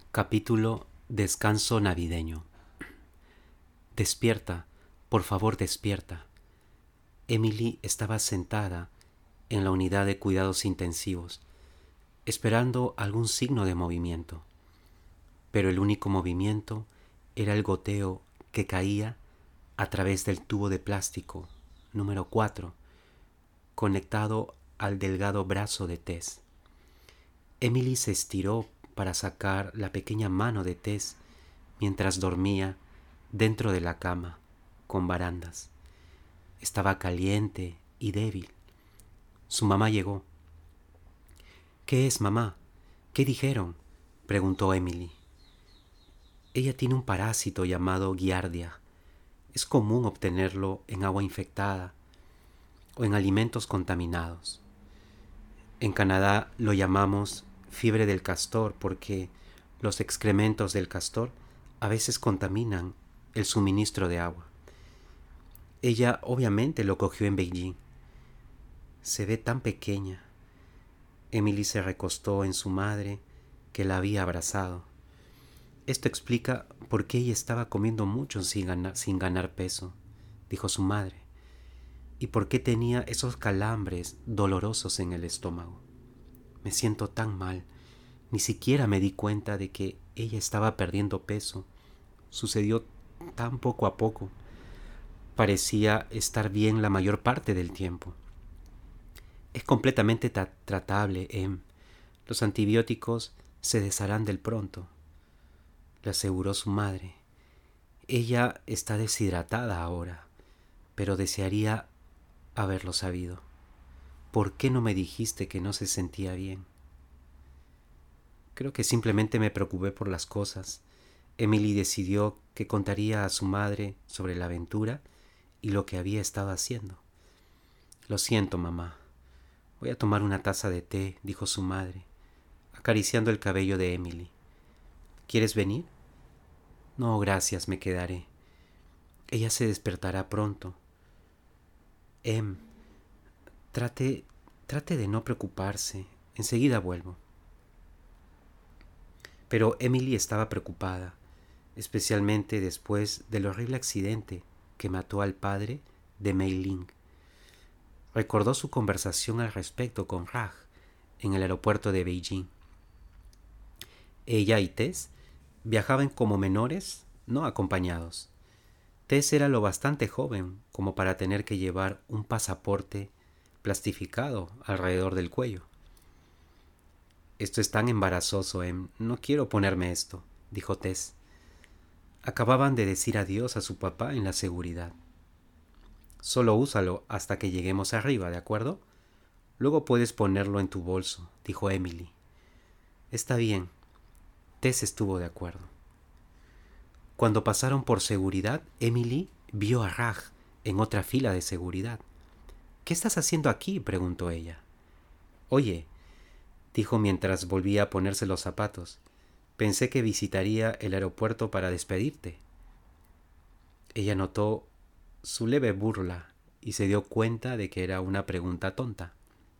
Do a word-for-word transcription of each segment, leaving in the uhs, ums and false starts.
Capítulo Descanso navideño. Despierta, por favor, despierta. Emily estaba sentada en la unidad de cuidados intensivos, esperando algún signo de movimiento. Pero el único movimiento era el goteo que caía a través del tubo de plástico número cuatro, conectado al delgado brazo de Tess. Emily se estiró para sacar la pequeña mano de Tess mientras dormía dentro de la cama, con barandas. Estaba caliente y débil. Su mamá llegó. ¿Qué es, mamá? ¿Qué dijeron?, preguntó Emily. Ella tiene un parásito llamado giardia. Es común obtenerlo en agua infectada o en alimentos contaminados. En Canadá lo llamamos fiebre del castor porque los excrementos del castor a veces contaminan el suministro de agua. Ella obviamente lo cogió en Beijing. Se ve tan pequeña. Emily se recostó en su madre, que la había abrazado. Esto explica por qué ella estaba comiendo mucho sin ganar, sin ganar peso, dijo su madre, y por qué tenía esos calambres dolorosos en el estómago. Me siento tan mal. Ni siquiera me di cuenta de que ella estaba perdiendo peso. Sucedió tan poco a poco. Parecía estar bien la mayor parte del tiempo. Es completamente tra- tratable, Em. Los antibióticos se desharán del pronto, le aseguró su madre. Ella está deshidratada ahora, pero desearía haberlo sabido. ¿Por qué no me dijiste que no se sentía bien? Creo que simplemente me preocupé por las cosas. Emily decidió que contaría a su madre sobre la aventura y lo que había estado haciendo. Lo siento, mamá. Voy a tomar una taza de té, dijo su madre, acariciando el cabello de Emily. ¿Quieres venir? No, gracias, me quedaré. Ella se despertará pronto. Em, trate, trate de no preocuparse. Enseguida vuelvo. Pero Emily estaba preocupada, especialmente después del horrible accidente que mató al padre de Mei Ling. Recordó su conversación al respecto con Raj en el aeropuerto de Beijing. Ella y Tess viajaban como menores, no acompañados. Tess era lo bastante joven como para tener que llevar un pasaporte plastificado alrededor del cuello. Esto es tan embarazoso, Em. No quiero ponerme esto, dijo Tess. Acababan de decir adiós a su papá en la seguridad. Solo úsalo hasta que lleguemos arriba, ¿de acuerdo? Luego puedes ponerlo en tu bolso, dijo Emily. Está bien. Tess estuvo de acuerdo. Cuando pasaron por seguridad, Emily vio a Raj en otra fila de seguridad. ¿Qué estás haciendo aquí?, preguntó ella. Oye, dijo mientras volvía a ponerse los zapatos, pensé que visitaría el aeropuerto para despedirte. Ella notó su leve burla y se dio cuenta de que era una pregunta tonta.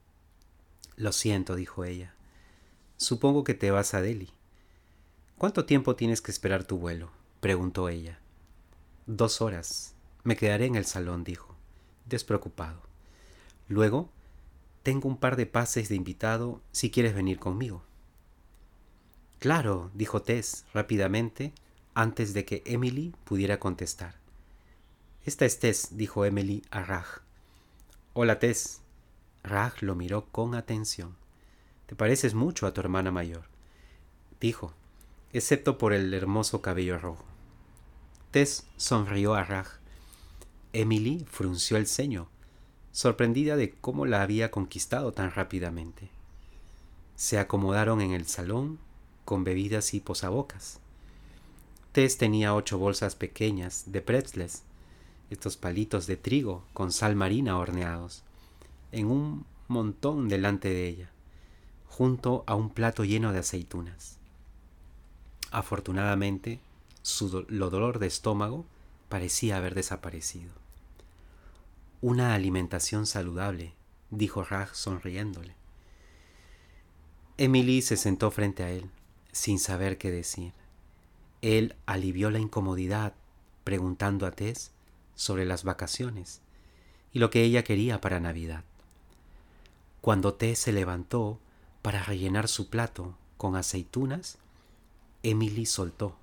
Lo siento, dijo ella. Supongo que te vas a Delhi. ¿Cuánto tiempo tienes que esperar tu vuelo?, preguntó ella. Dos horas. Me quedaré en el salón, dijo, despreocupado. Luego, tengo un par de pases de invitado si quieres venir conmigo. Claro, dijo Tess rápidamente, antes de que Emily pudiera contestar. Esta es Tess, dijo Emily a Raj. Hola, Tess. Raj lo miró con atención. Te pareces mucho a tu hermana mayor, dijo, excepto por el hermoso cabello rojo. Tess sonrió a Raj. Emily frunció el ceño, sorprendida de cómo la había conquistado tan rápidamente. Se acomodaron en el salón con bebidas y posabocas. Tess tenía ocho bolsas pequeñas de pretzels, estos palitos de trigo con sal marina horneados, en un montón delante de ella, junto a un plato lleno de aceitunas. Afortunadamente, su do- lo dolor de estómago parecía haber desaparecido. Una alimentación saludable, dijo Raj sonriéndole. Emily se sentó frente a él. sin saber qué decir. Él alivió la incomodidad preguntando a Tess sobre las vacaciones y lo que ella quería para Navidad. Cuando Tess se levantó para rellenar su plato con aceitunas, Emily soltó: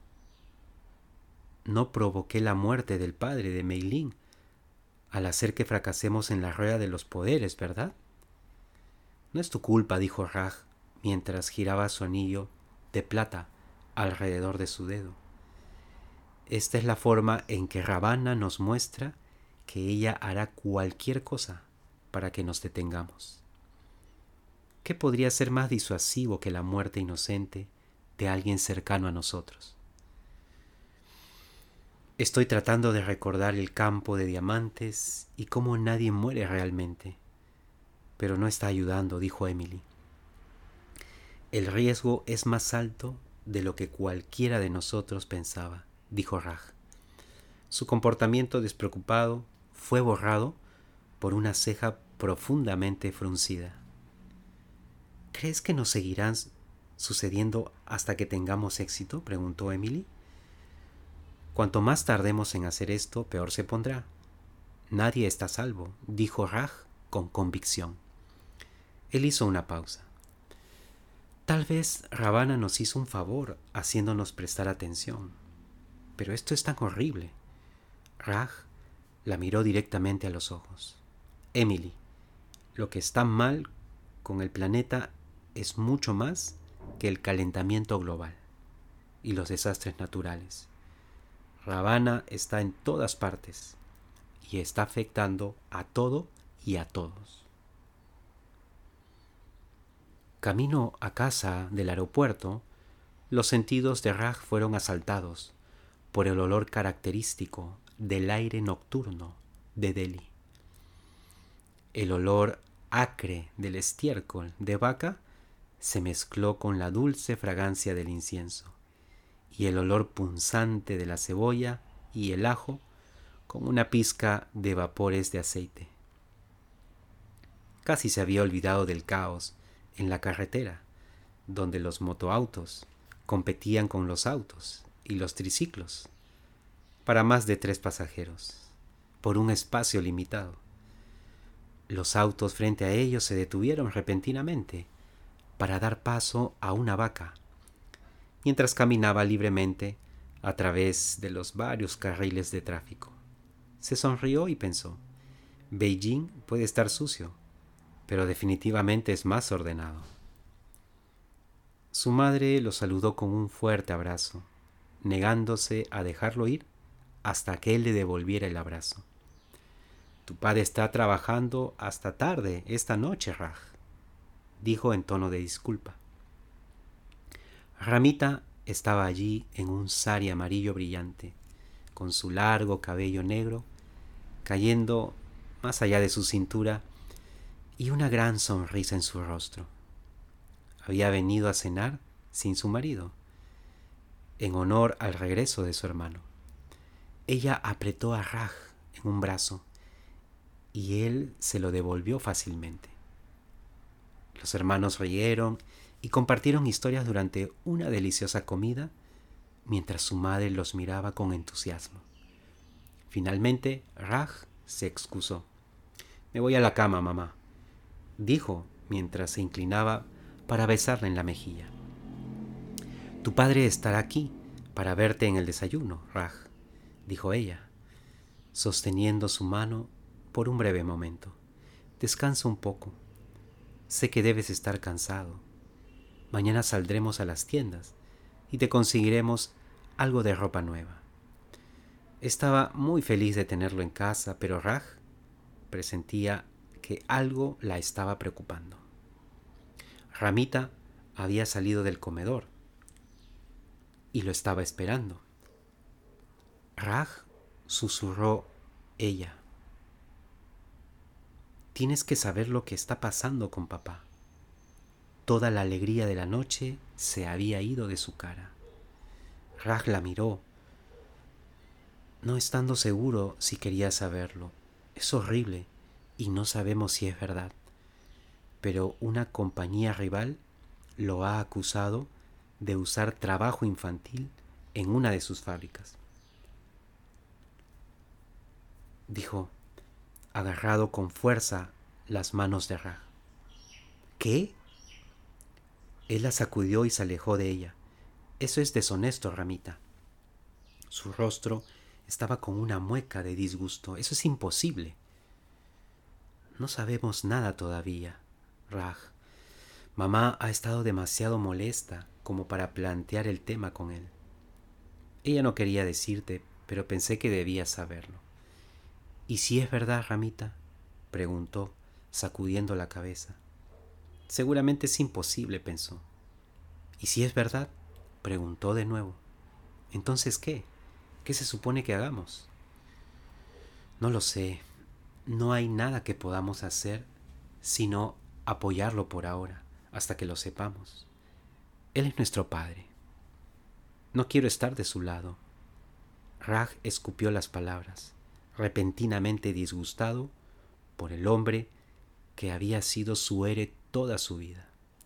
no provoqué la muerte del padre de Meilin al hacer que fracasemos en la rueda de los poderes, ¿verdad? No es tu culpa, dijo Raj mientras giraba su anillo de plata alrededor de su dedo. Esta es la forma en que Ravana nos muestra que ella hará cualquier cosa para que nos detengamos. ¿Qué podría ser más disuasivo que la muerte inocente de alguien cercano a nosotros? Estoy tratando de recordar el campo de diamantes y cómo nadie muere realmente, pero no está ayudando, dijo Emily. El riesgo es más alto de lo que cualquiera de nosotros pensaba, dijo Raj. Su comportamiento despreocupado fue borrado por una ceja profundamente fruncida. ¿Crees que nos seguirán sucediendo hasta que tengamos éxito?, preguntó Emily. Cuanto más tardemos en hacer esto, peor se pondrá. Nadie está a salvo, dijo Raj con convicción. Él hizo una pausa. Tal vez Ravana nos hizo un favor haciéndonos prestar atención, pero esto es tan horrible. Raj la miró directamente a los ojos. Emily, lo que está mal con el planeta es mucho más que el calentamiento global y los desastres naturales. Ravana está en todas partes y está afectando a todo y a todos. Camino a casa del aeropuerto, los sentidos de Raj fueron asaltados por el olor característico del aire nocturno de Delhi. El olor acre del estiércol de vaca se mezcló con la dulce fragancia del incienso y el olor punzante de la cebolla y el ajo con una pizca de vapores de aceite. Casi se había olvidado del caos en la carretera, donde los motoautos competían con los autos y los triciclos para más de tres pasajeros, por un espacio limitado. Los autos frente a ellos se detuvieron repentinamente para dar paso a una vaca, mientras caminaba libremente a través de los varios carriles de tráfico. Se sonrió y pensó: Beijing puede estar sucio, pero definitivamente es más ordenado. Su madre lo saludó con un fuerte abrazo, negándose a dejarlo ir hasta que él le devolviera el abrazo. Tu padre está trabajando hasta tarde esta noche, Raj, dijo en tono de disculpa. Ramita estaba allí en un sari amarillo brillante, con su largo cabello negro cayendo más allá de su cintura y una gran sonrisa en su rostro. Había venido a cenar sin su marido, en honor al regreso de su hermano. Ella apretó a Raj en un brazo y él se lo devolvió fácilmente. Los hermanos rieron y compartieron historias durante una deliciosa comida mientras su madre los miraba con entusiasmo. Finalmente, Raj se excusó. Me voy a la cama, mamá, dijo mientras se inclinaba para besarla en la mejilla. Tu padre estará aquí para verte en el desayuno, Raj, dijo ella, sosteniendo su mano por un breve momento. Descansa un poco. Sé que debes estar cansado. Mañana saldremos a las tiendas y te conseguiremos algo de ropa nueva. Estaba muy feliz de tenerlo en casa, pero Raj presentía que algo la estaba preocupando. Ramita había salido del comedor y lo estaba esperando. Raj, susurró ella. Tienes que saber lo que está pasando con papá. Toda la alegría de la noche se había ido de su cara. Raj la miró, no estando seguro si quería saberlo. Es horrible y no sabemos si es verdad, pero una compañía rival lo ha acusado de usar trabajo infantil en una de sus fábricas. Dijo, agarrado con fuerza las manos de Raj. ¿Qué? Él la sacudió y se alejó de ella. Eso es deshonesto, Ramita. Su rostro estaba con una mueca de disgusto. Eso es imposible. No sabemos nada todavía, Raj. Mamá ha estado demasiado molesta como para plantear el tema con él. Ella no quería decirte, pero pensé que debías saberlo. ¿Y si es verdad, Ramita?, preguntó, sacudiendo la cabeza. Seguramente es imposible, pensó. ¿Y si es verdad?, preguntó de nuevo. ¿Entonces qué? ¿Qué se supone que hagamos? No lo sé. No hay nada que podamos hacer sino apoyarlo por ahora, hasta que lo sepamos. Él es nuestro padre. No quiero estar de su lado. Raj escupió las palabras, repentinamente disgustado por el hombre que había sido su héroe toda su vida.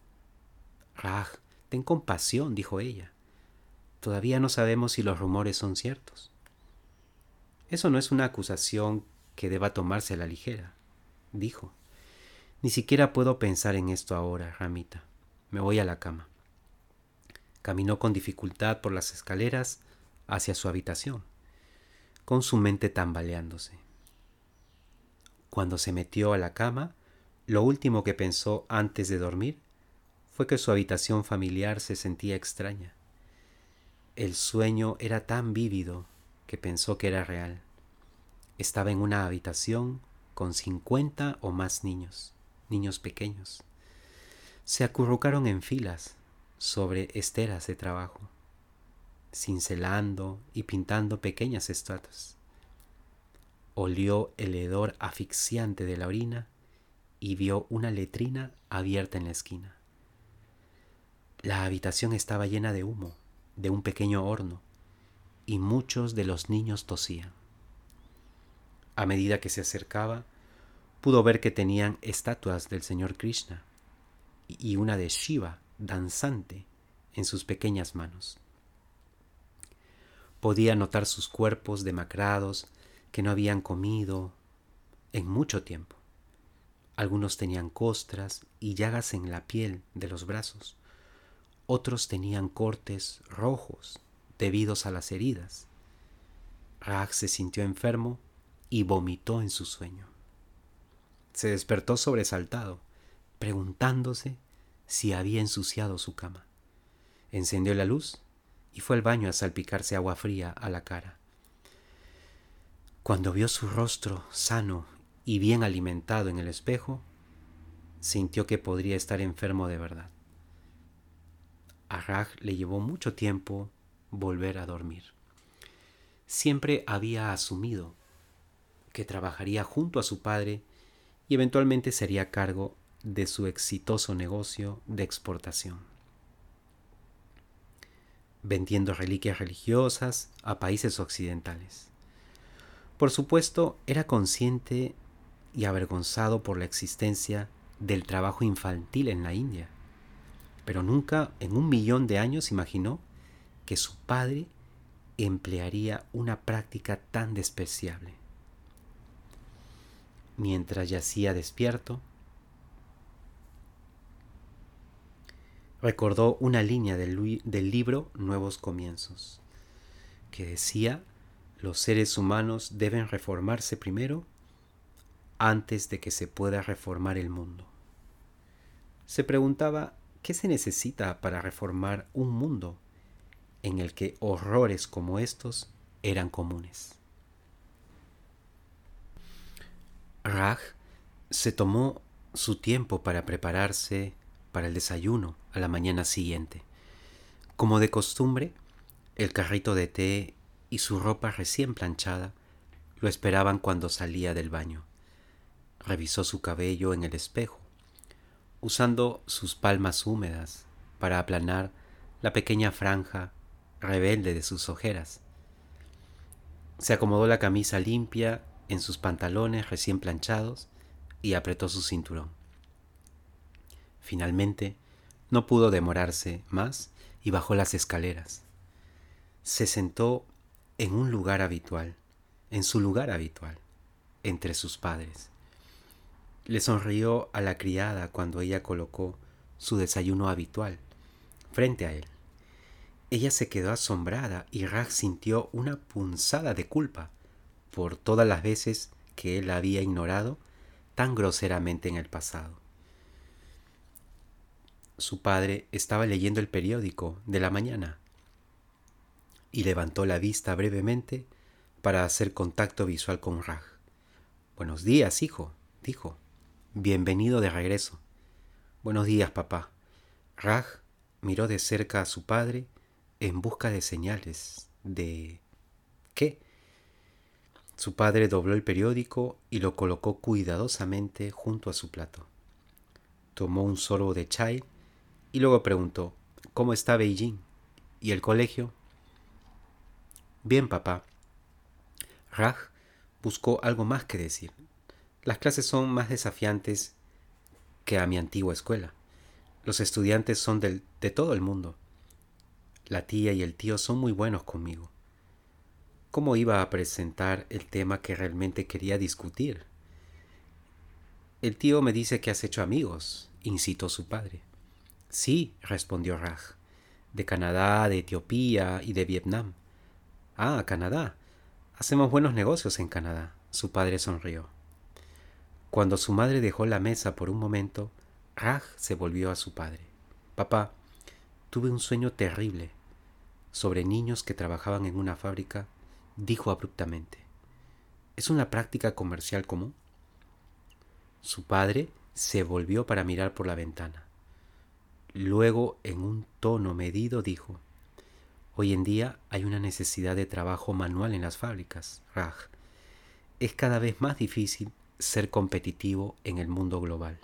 Raj, ten compasión, dijo ella. Todavía no sabemos si los rumores son ciertos. Eso no es una acusación que deba tomarse a la ligera, dijo. Ni siquiera puedo pensar en esto ahora, Ramita. Me voy a la cama. Caminó con dificultad por las escaleras hacia su habitación, con su mente tambaleándose. Cuando se metió a la cama, lo último que pensó antes de dormir fue que su habitación familiar se sentía extraña. El sueño era tan vívido que pensó que era real. Estaba en una habitación con cincuenta o más niños, niños pequeños. Se acurrucaron en filas sobre esteras de trabajo, cincelando y pintando pequeñas estatuas. Olió el hedor asfixiante de la orina y vio una letrina abierta en la esquina. La habitación estaba llena de humo, de un pequeño horno, y muchos de los niños tosían. A medida que se acercaba, pudo ver que tenían estatuas del señor Krishna y una de Shiva danzante en sus pequeñas manos. Podía notar sus cuerpos demacrados que no habían comido en mucho tiempo. Algunos tenían costras y llagas en la piel de los brazos. Otros tenían cortes rojos debidos a las heridas. Raj se sintió enfermo y vomitó en su sueño. Se despertó sobresaltado, preguntándose si había ensuciado su cama. Encendió la luz y fue al baño a salpicarse agua fría a la cara. Cuando vio su rostro sano y bien alimentado en el espejo, sintió que podría estar enfermo de verdad. A Raj le llevó mucho tiempo volver a dormir. Siempre había asumido que trabajaría junto a su padre y eventualmente sería a cargo de su exitoso negocio de exportación, vendiendo reliquias religiosas a países occidentales. Por supuesto, era consciente y avergonzado por la existencia del trabajo infantil en la India, pero nunca en un millón de años imaginó que su padre emplearía una práctica tan despreciable. Mientras yacía despierto, recordó una línea del, del libro Nuevos Comienzos, que decía: los seres humanos deben reformarse primero antes de que se pueda reformar el mundo. Se preguntaba qué se necesita para reformar un mundo en el que horrores como estos eran comunes. Raj se tomó su tiempo para prepararse para el desayuno a la mañana siguiente. Como de costumbre, el carrito de té y su ropa recién planchada lo esperaban cuando salía del baño. Revisó su cabello en el espejo, usando sus palmas húmedas para aplanar la pequeña franja rebelde de sus ojeras. Se acomodó la camisa limpia en sus pantalones recién planchados y apretó su cinturón. Finalmente, no pudo demorarse más y bajó las escaleras. Se sentó en un lugar habitual, en su lugar habitual, entre sus padres. Le sonrió a la criada cuando ella colocó su desayuno habitual frente a él. Ella se quedó asombrada y Raj sintió una punzada de culpa por todas las veces que él la había ignorado tan groseramente en el pasado. Su padre estaba leyendo el periódico de la mañana y levantó la vista brevemente para hacer contacto visual con Raj. «Buenos días, hijo», dijo. «Bienvenido de regreso». «Buenos días, papá». Raj miró de cerca a su padre en busca de señales de... ¿qué? Su padre dobló el periódico y lo colocó cuidadosamente junto a su plato. Tomó un sorbo de chai y luego preguntó: «¿Cómo está Beijing? ¿Y el colegio?» «Bien, papá». Raj buscó algo más que decir. «Las clases son más desafiantes que a mi antigua escuela. Los estudiantes son del, de todo el mundo. La tía y el tío son muy buenos conmigo». ¿Cómo iba a presentar el tema que realmente quería discutir? «El tío me dice que has hecho amigos», incitó su padre. «Sí», respondió Raj, «de Canadá, de Etiopía y de Vietnam». «Ah, Canadá. Hacemos buenos negocios en Canadá», su padre sonrió. Cuando su madre dejó la mesa por un momento, Raj se volvió a su padre. «Papá, tuve un sueño terrible sobre niños que trabajaban en una fábrica», dijo abruptamente. «¿Es una práctica comercial común?» Su padre se volvió para mirar por la ventana. Luego, en un tono medido, dijo: «Hoy en día hay una necesidad de trabajo manual en las fábricas, Raj. Es cada vez más difícil ser competitivo en el mundo global».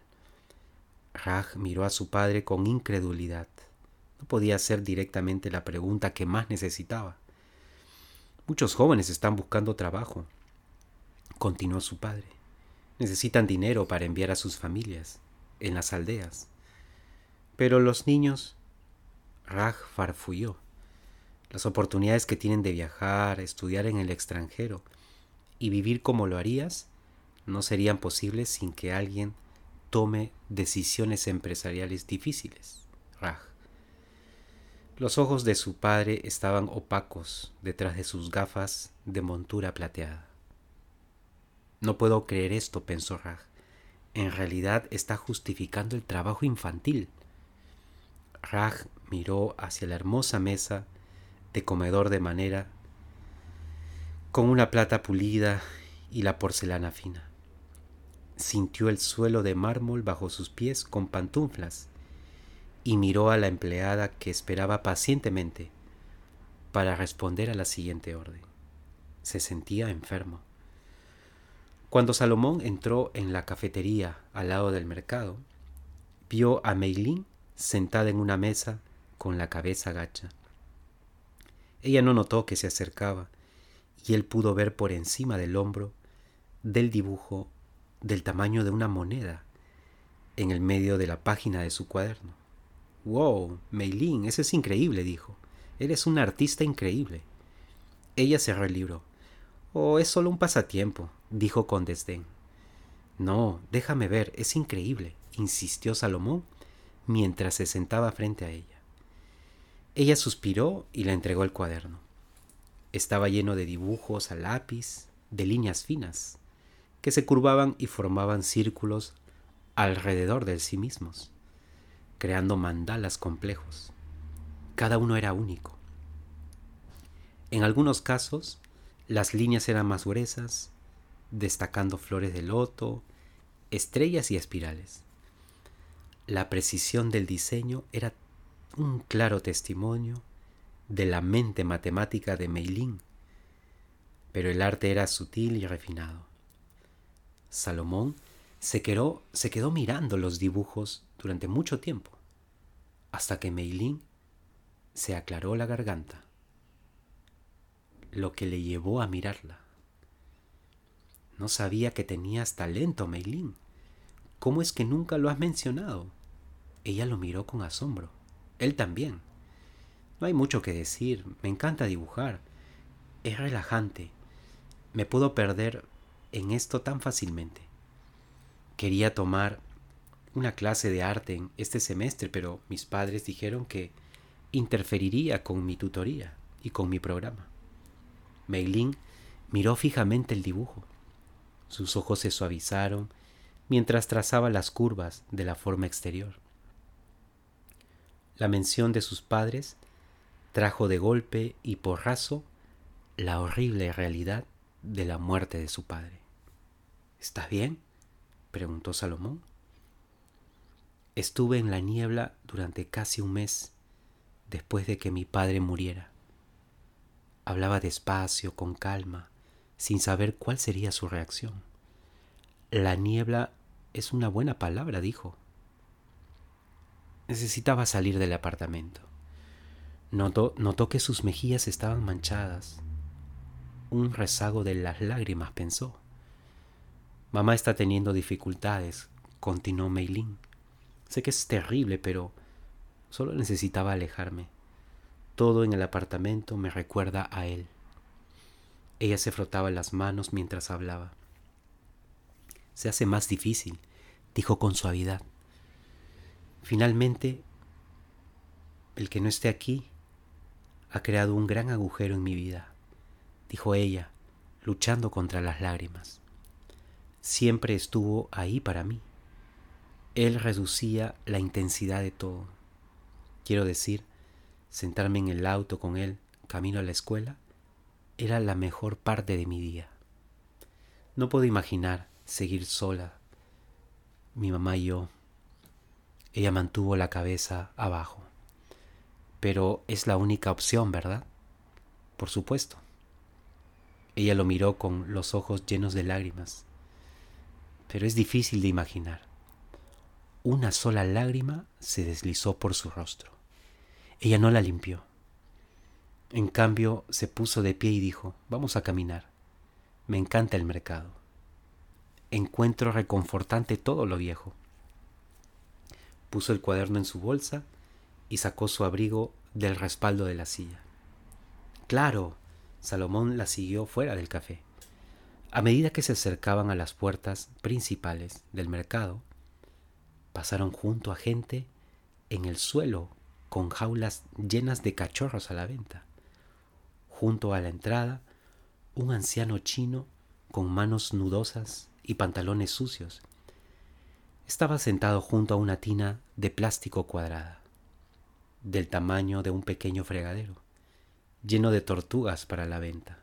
Raj miró a su padre con incredulidad. No podía hacer directamente la pregunta que más necesitaba. «Muchos jóvenes están buscando trabajo», continuó su padre. «Necesitan dinero para enviar a sus familias en las aldeas. Pero los niños...» Raj farfulló. «Las oportunidades que tienen de viajar, estudiar en el extranjero y vivir como lo harías no serían posibles sin que alguien tome decisiones empresariales difíciles, Raj». Los ojos de su padre estaban opacos detrás de sus gafas de montura plateada. «No puedo creer esto», pensó Raj. «En realidad está justificando el trabajo infantil». Raj miró hacia la hermosa mesa de comedor de madera con una plata pulida y la porcelana fina. Sintió el suelo de mármol bajo sus pies con pantuflas y miró a la empleada que esperaba pacientemente para responder a la siguiente orden. Se sentía enfermo. Cuando Salomón entró en la cafetería al lado del mercado, vio a Meilín sentada en una mesa con la cabeza gacha. Ella no notó que se acercaba y él pudo ver por encima del hombro del dibujo del tamaño de una moneda en el medio de la página de su cuaderno. «Wow, Meilín, eso es increíble», dijo. «Eres una artista increíble». Ella cerró el libro. «Oh, es solo un pasatiempo», dijo con desdén. «No, déjame ver, es increíble», insistió Salomón mientras se sentaba frente a ella. Ella suspiró y le entregó el cuaderno. Estaba lleno de dibujos a lápiz, de líneas finas, que se curvaban y formaban círculos alrededor de sí mismos, creando mandalas complejos. Cada uno era único. En algunos casos, las líneas eran más gruesas, destacando flores de loto, estrellas y espirales. La precisión del diseño era un claro testimonio de la mente matemática de Meilín, pero el arte era sutil y refinado. Salomón se quedó, se quedó mirando los dibujos durante mucho tiempo, hasta que Meilín se aclaró la garganta, lo que le llevó a mirarla. «No sabía que tenías talento, Meilín. ¿Cómo es que nunca lo has mencionado?» Ella lo miró con asombro. Él también. No hay mucho que decir, me encanta dibujar. Es relajante. Me puedo perder en esto tan fácilmente. Quería tomar una clase de arte en este semestre, pero mis padres dijeron que interferiría con mi tutoría y con mi programa. Meilín miró fijamente el dibujo. Sus ojos se suavizaron mientras trazaba las curvas de la forma exterior. La mención de sus padres trajo de golpe y porrazo la horrible realidad de la muerte de su padre. ¿Estás bien?, preguntó Salomón. Estuve en la niebla durante casi un mes después de que mi padre muriera. Hablaba despacio, con calma, sin saber cuál sería su reacción. La niebla es una buena palabra, dijo. Necesitaba salir del apartamento. Notó, notó que sus mejillas estaban manchadas. Un rezago de las lágrimas, pensó. Mamá está teniendo dificultades, continuó Meilín. Sé que es terrible, pero solo necesitaba alejarme. Todo en el apartamento me recuerda a él. Ella se frotaba las manos mientras hablaba. Se hace más difícil, dijo con suavidad. Finalmente, el que no esté aquí ha creado un gran agujero en mi vida, dijo ella, luchando contra las lágrimas. Siempre estuvo ahí para mí. Él reducía la intensidad de todo. Quiero decir, sentarme en el auto con él, camino a la escuela, era la mejor parte de mi día. No puedo imaginar seguir sola, mi mamá y yo. Ella mantuvo la cabeza abajo. Pero es la única opción, ¿verdad? Por supuesto. Ella lo miró con los ojos llenos de lágrimas. Pero es difícil de imaginar. Una sola lágrima se deslizó por su rostro. Ella no la limpió. En cambio, se puso de pie y dijo, vamos a caminar. Me encanta el mercado. Encuentro reconfortante todo lo viejo. Puso el cuaderno en su bolsa y sacó su abrigo del respaldo de la silla. Claro, Salomón la siguió fuera del café. A medida que se acercaban a las puertas principales del mercado, pasaron junto a gente en el suelo con jaulas llenas de cachorros a la venta. Junto a la entrada, un anciano chino con manos nudosas y pantalones sucios estaba sentado junto a una tina de plástico cuadrada, del tamaño de un pequeño fregadero, lleno de tortugas para la venta.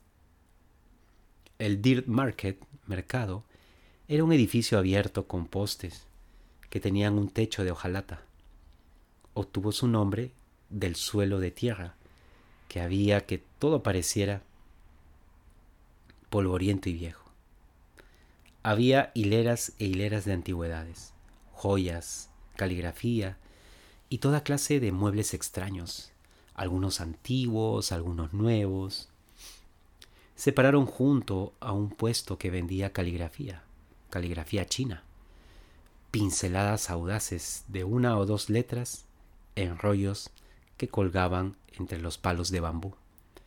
El Dirt Market, mercado, era un edificio abierto con postes que tenían un techo de hojalata. Obtuvo su nombre del suelo de tierra, que había que todo pareciera polvoriento y viejo. Había hileras e hileras de antigüedades, joyas, caligrafía y toda clase de muebles extraños, algunos antiguos, algunos nuevos. Se pararon junto a un puesto que vendía caligrafía, caligrafía china, pinceladas audaces de una o dos letras en rollos que colgaban entre los palos de bambú.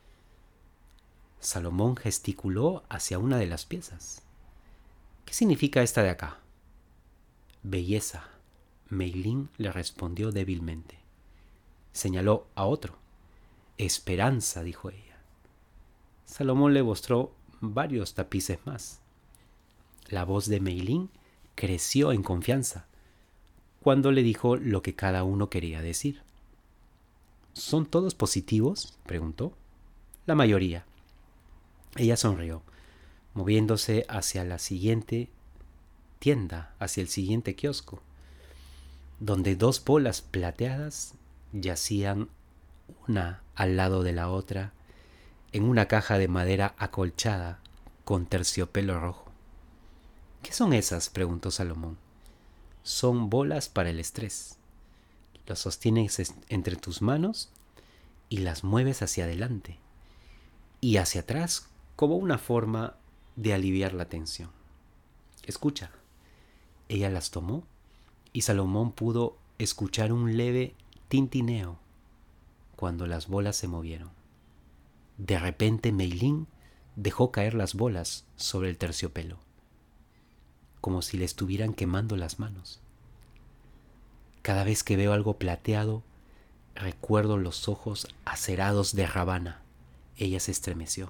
Salomón gesticuló hacia una de las piezas. ¿Qué significa esta de acá? Belleza, Meilín le respondió débilmente. Señaló a otro. Esperanza, dijo ella. Salomón le mostró varios tapices más. La voz de Meilín creció en confianza cuando le dijo lo que cada uno quería decir. ¿Son todos positivos?, preguntó. La mayoría. Ella sonrió, moviéndose hacia la siguiente tienda, hacia el siguiente kiosco, donde dos bolas plateadas yacían una al lado de la otra en una caja de madera acolchada con terciopelo rojo. ¿Qué son esas?, preguntó Salomón. Son bolas para el estrés. Las sostienes entre tus manos y las mueves hacia adelante y hacia atrás como una forma de aliviar la tensión. Escucha. Ella las tomó y Salomón pudo escuchar un leve tintineo, cuando las bolas se movieron. De repente Meilín dejó caer las bolas sobre el terciopelo, como si le estuvieran quemando las manos. Cada vez que veo algo plateado, recuerdo los ojos acerados de Ravana. Ella se estremeció.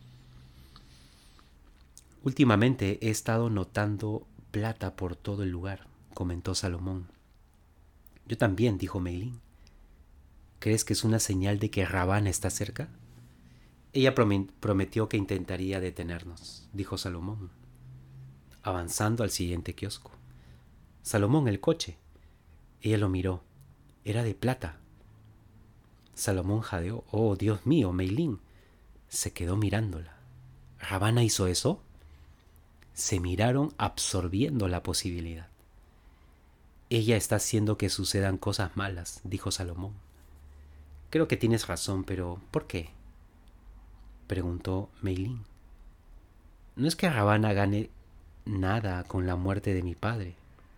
Últimamente he estado notando plata por todo el lugar, comentó Salomón. Yo también, dijo Meilín. ¿Crees que es una señal de que Ravana está cerca? Ella prometió que intentaría detenernos, dijo Salomón, avanzando al siguiente kiosco. Salomón, el coche. Ella lo miró. Era de plata. Salomón jadeó. Oh, Dios mío, Meilín. Se quedó mirándola. ¿Ravana hizo eso? Se miraron absorbiendo la posibilidad. Ella está haciendo que sucedan cosas malas, dijo Salomón. Creo que tienes razón, pero ¿por qué? Preguntó Meilín. No es que Ravana gane nada con la muerte de mi padre.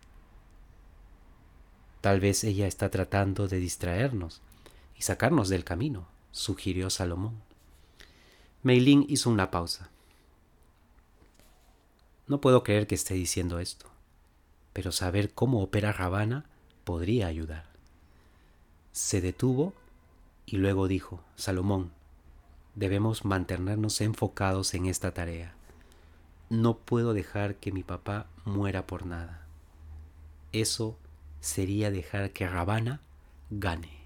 Tal vez ella está tratando de distraernos y sacarnos del camino, sugirió Salomón. Meilín hizo una pausa. No puedo creer que esté diciendo esto, pero saber cómo opera Ravana podría ayudar. Se detuvo y luego dijo, Salomón, debemos mantenernos enfocados en esta tarea. No puedo dejar que mi papá muera por nada. Eso sería dejar que Ravana gane.